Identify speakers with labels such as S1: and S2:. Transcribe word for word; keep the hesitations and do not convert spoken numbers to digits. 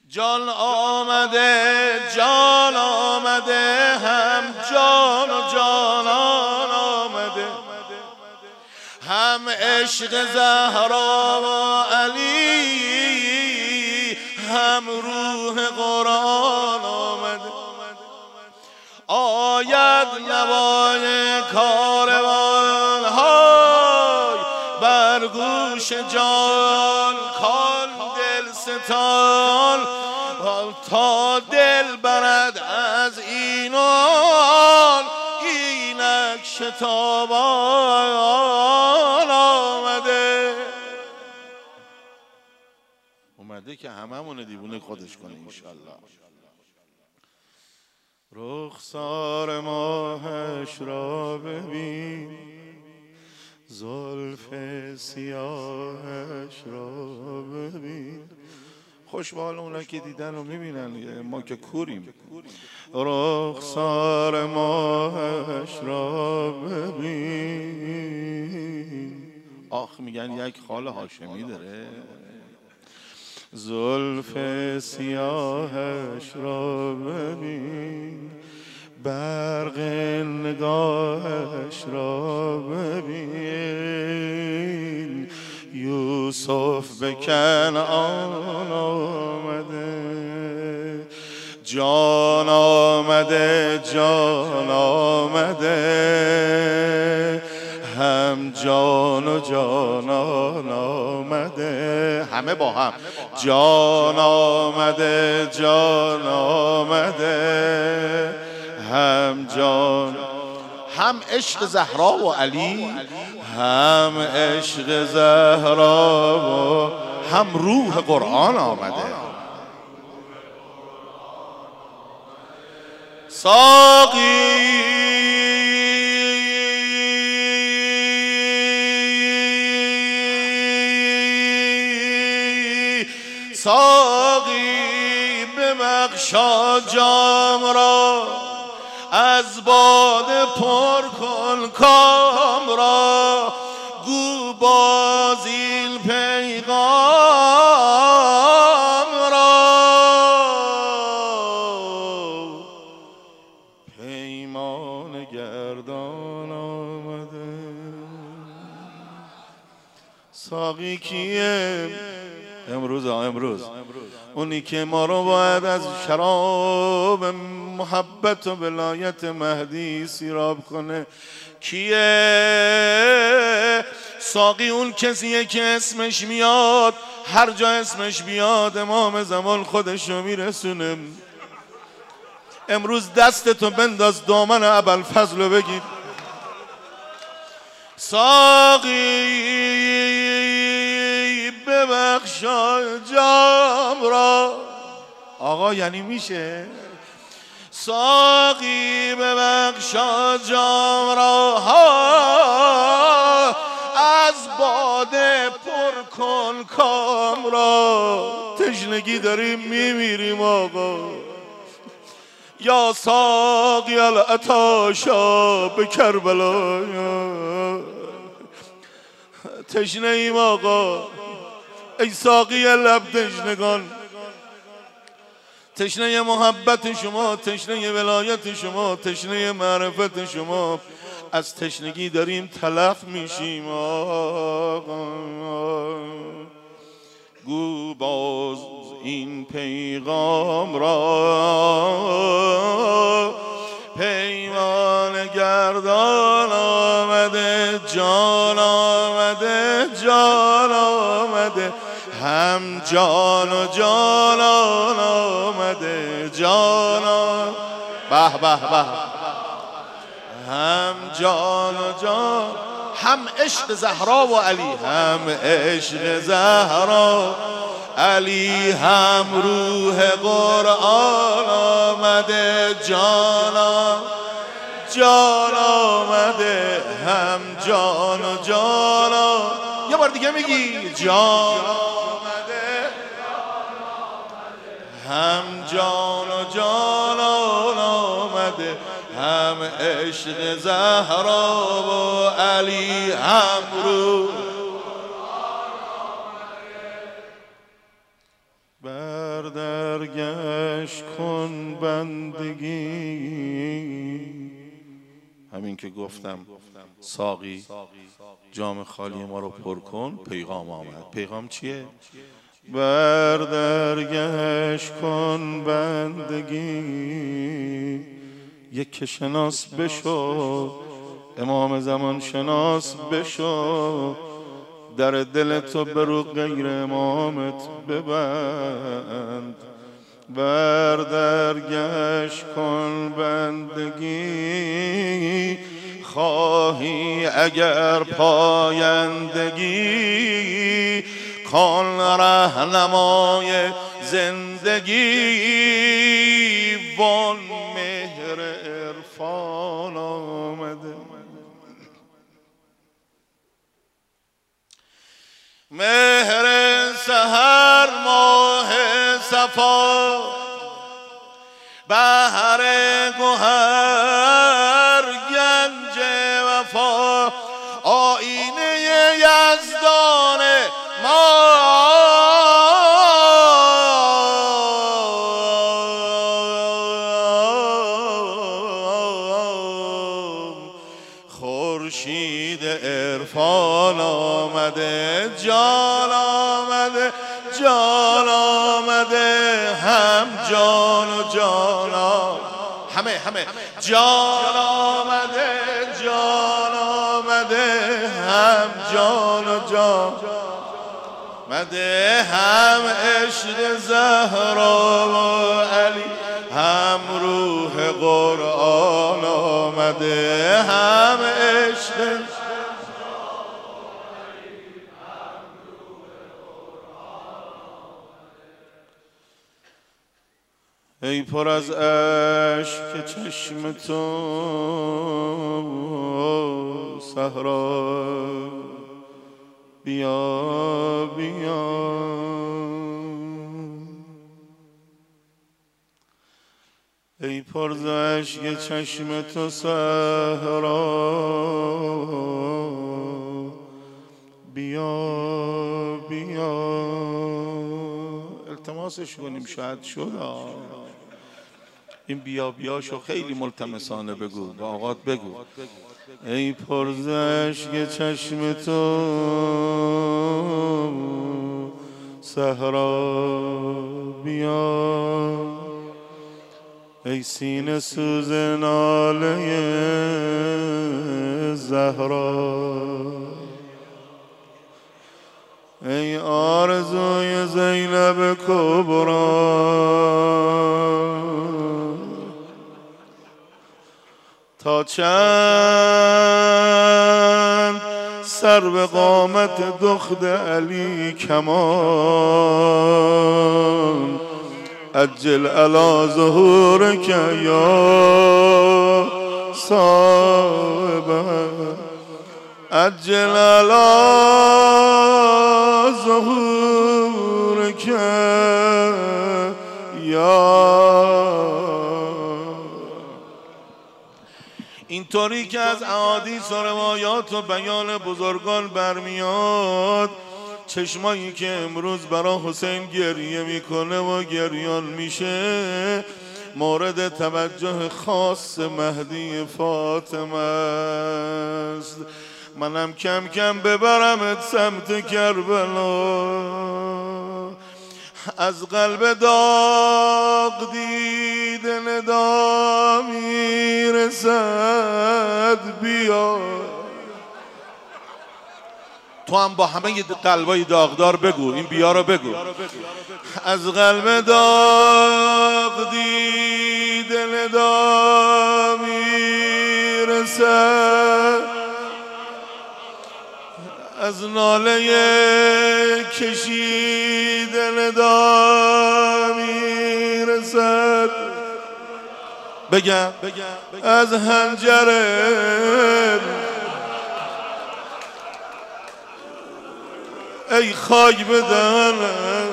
S1: جان آمده جان آمده هم جان و جانان آمده، هم عشق زهرا و علی، هم روح قرآن آمده. آید نوای کاروان های بر گوش جان کان دل ستان، تا دل برد از این و آن، اینک شتابان آمده. اومده که هممون دیوونه خودش کنه انشالله. رخسار ماهش را ببین، زلف سیاهش را ببین. خوشبال اونا که دیدن رو میبینن، ما که کوریم. رخسار ماهش را ببین، آخ میگن یک خال هاشمی داره. زلف سیاهش را ببین، برق نگاهش را ببین. یوسف به کنعان آمده، جان آمده جان آمده، هم جان و جانان آمده. همه با هم جان آمده جان آمده، هم جان، هم عشق زهرا و علی، هم عشق زهرا و هم روح قرآن آمده. ساقی ساقی ببخشا جام را، از باده پر کن کام را. گو باز این پیغام را، پیمان گردان آمده. ساقی کیه؟ امروز امروز اونی که ما رو باید از شراب محبت و ولایت مهدی سیراب کنه. کیه؟ ساقی اون کسیه که اسمش میاد، هر جا اسمش بیاد امام زمان خودشو میرسونه. امروز دستتو بنداز دامن ابوالفضل رو بگیر. ساقی ببخشا جام را. آقا یعنی میشه؟ ساقی ببخشا جام را، ها از باده پر کن کام را. تشنگی داریم میمیریم آقا. یا ساقی العطاشا به کربلا، تشنه ایم آقا. ای ساقی لب تشنگان، تشنه محبت شما، تشنه ولایت شما، تشنه معرفت شما. از تشنگی داریم تلف میشیم آقا. گو باز این پیغام را، پیمان گردان آمده، جان آمده جان آمده، هم جان و جانان آمده. جانان به به به، هم جان و جان، هم عشق زهرا و علی، هم عشق زهرا علی، هم روح قرآن آمده. جان جان آمده، هم جان و جان. یه بار دیگه میگی جان آمده، هم جان و جانان آمده، هم عشق زهرا و علی، هم روح بر در درگشت کن بندگی. همین که گفتم ساقی جام خالی ما رو پر کن، پیغام آمد. پیغام چیه؟ بر درگشت کن بندگی، یک که شناس بشو، امام زمان شناس بشو، در دل تو برو غیر امامت ببند. بر درگشت کن بندگی، خواهی اگر پایندگی، کن رهنمای زندگی. وان مهر عرفان آمده، مهر سحر ماه صفا، بحر گوهر گنج وفا، آینه یزدان ما. خورشید عرفان آمده، جان آمده، جان آمده، هم جان و جان آمده، همه همه جان آمده، جان آمده، هم جان و جان آمده، هم عشق زهرا و علی، هم روح قرآن آمده، هم عشق. ای پر از اشک چشم تو صحرا، بیا بیا. ای پر از اشک چشم تو صحرا، بیا بیا. التماسش کنیم شاید شد. این بیا بیاشو خیلی ملتمسانه بگو، با آقات بگو. ای پرزشک چشم تو صحرا، بیا. ای سینه سوز ناله زهرا، ای آرزوی زینب کبرا، تا چند سر به قامت دخت علی کمان، عجل علی ظهورک یا صاحب، عجل علی ظهورک یا. اینطوری که از احادیث و روایات و بیان بزرگان برمیاد، چشمایی که امروز برای حسین گریه میکنه و گریان میشه، مورد توجه خاص مهدی فاطمه است. منم کم کم ببرمت سمت کربلا، از قلب داغ دیده ندا میرسد، بیا. تو هم با همه قلبای داغدار بگو، این بیا رو بگو. از قلب داغ دیده ندا میرسد، از ناله کشیده ندا میرسد. بگم از حنجره ای خاک بدنم،